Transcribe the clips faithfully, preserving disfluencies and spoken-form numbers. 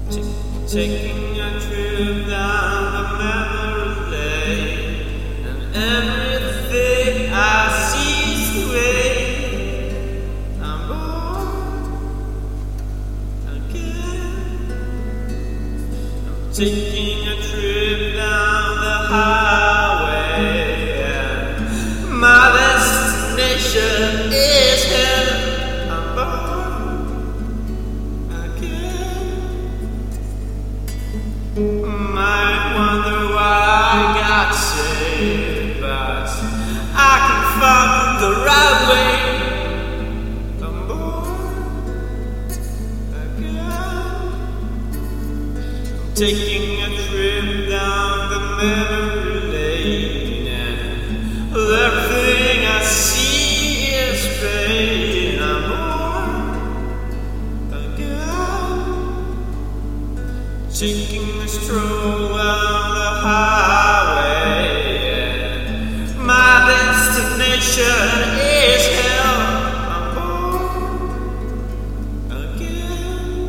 Taking a trip down the memory lane, and everything I see is the way I'm born again. I'm taking a trip down the highway, and my destination is heaven. I'm born again. Might wonder why I got saved, but I can find the right way. I'm born again. I'm taking a trip down the memory lane, and everything I see is pain. I'm born again. Taking a stroll down the highway, and my destination is hell. I'm born again.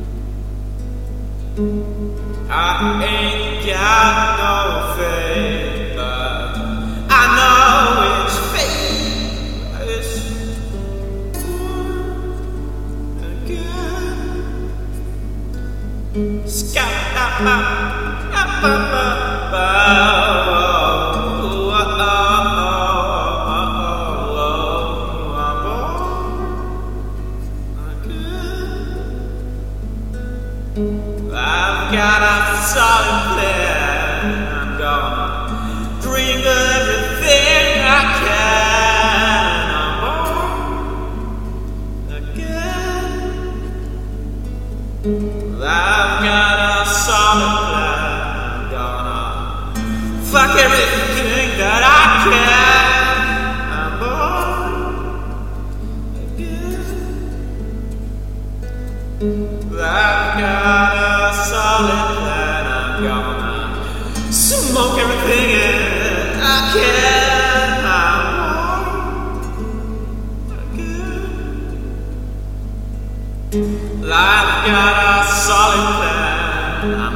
I ain't got no faith, but I know it's fate. It's born again. I've got a solid plan. I'm gonna drink everything I can. I'm born again. I've got a solid plan. I'm gonna fuck everything that I can. I'm born again. I've got a solid plan. I'm gonna smoke everything I can. I'm born again. I've got a solid plan. I'm